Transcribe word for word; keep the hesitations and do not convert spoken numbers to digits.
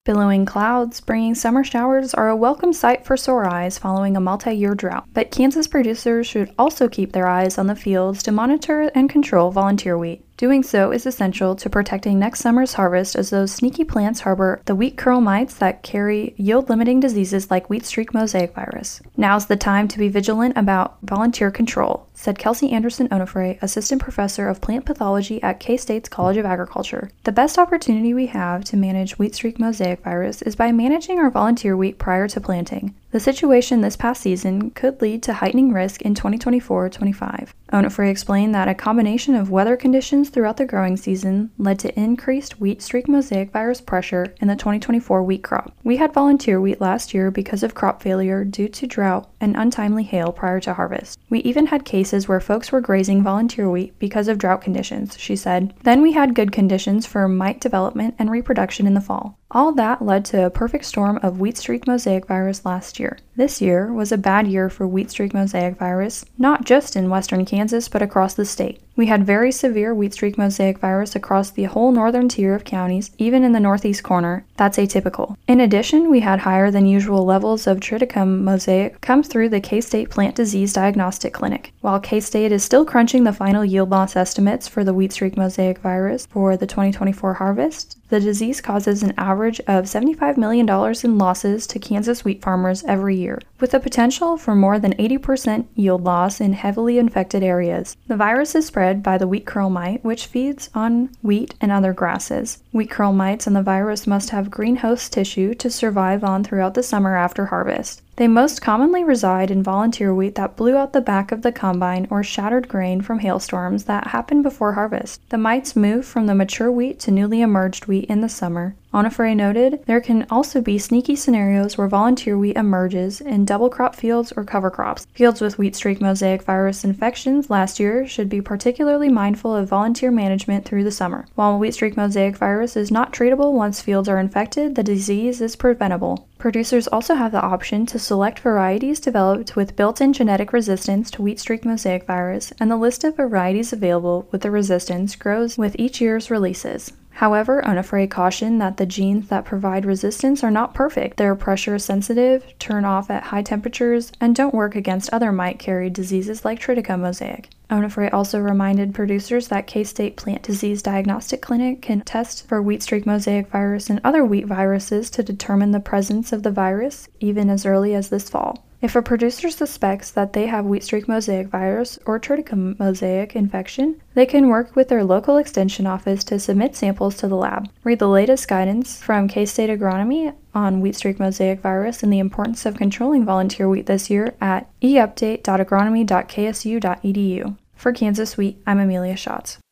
Billowing clouds bringing summer showers are a welcome sight for sore eyes following a multi-year drought, but Kansas producers should also keep their eyes on the fields to monitor and control volunteer wheat. Doing so is essential to protecting next summer's harvest, as those sneaky plants harbor the wheat curl mites that carry yield-limiting diseases like wheat streak mosaic virus. Now's the time to be vigilant about volunteer control, said Kelsey Anderson Onofre, assistant professor of plant pathology at K-State's College of Agriculture. The best opportunity we have to manage wheat streak mosaic virus is by managing our volunteer wheat prior to planting. The situation this past season could lead to heightening risk in twenty twenty-four twenty-five. Onofre explained that a combination of weather conditions throughout the growing season led to increased wheat streak mosaic virus pressure in the twenty twenty-four wheat crop. We had volunteer wheat last year because of crop failure due to drought and untimely hail prior to harvest. We even had cases where folks were grazing volunteer wheat because of drought conditions, she said. Then we had good conditions for mite development and reproduction in the fall. All that led to a perfect storm of wheat streak mosaic virus last year. This year was a bad year for wheat streak mosaic virus, not just in western Kansas, but across the state. We had very severe wheat streak mosaic virus across the whole northern tier of counties, even in the northeast corner. That's atypical. In addition, we had higher than usual levels of triticum mosaic come through the K-State Plant Disease Diagnostic Clinic. While K-State is still crunching the final yield loss estimates for the wheat streak mosaic virus for the twenty twenty-four harvest, the disease causes an average of seventy-five million dollars in losses to Kansas wheat farmers every year, with the potential for more than eighty percent yield loss in heavily infected areas. The virus is spread by the wheat curl mite, which feeds on wheat and other grasses. Wheat curl mites and the virus must have green host tissue to survive on throughout the summer after harvest. They most commonly reside in volunteer wheat that blew out the back of the combine or shattered grain from hailstorms that happened before harvest. The mites move from the mature wheat to newly emerged wheat in the summer. Onofre noted there can also be sneaky scenarios where volunteer wheat emerges in double crop fields or cover crops. Fields with wheat streak mosaic virus infections last year should be particularly mindful of volunteer management through the summer. While wheat streak mosaic virus is not treatable once fields are infected, the disease is preventable. Producers also have the option to select varieties developed with built-in genetic resistance to wheat streak mosaic virus, and the list of varieties available with the resistance grows with each year's releases. However, Onofre cautioned that the genes that provide resistance are not perfect. They are pressure sensitive, turn off at high temperatures, and don't work against other mite-carried diseases like triticum mosaic. Onofre also reminded producers that K-State Plant Disease Diagnostic Clinic can test for wheat streak mosaic virus and other wheat viruses to determine the presence of the virus even as early as this fall. If a producer suspects that they have wheat streak mosaic virus or triticum mosaic infection, they can work with their local extension office to submit samples to the lab. Read the latest guidance from K-State Agronomy on wheat streak mosaic virus and the importance of controlling volunteer wheat this year at e update dot agronomy dot k s u dot e d u. For Kansas Wheat, I'm Amelia Schatz.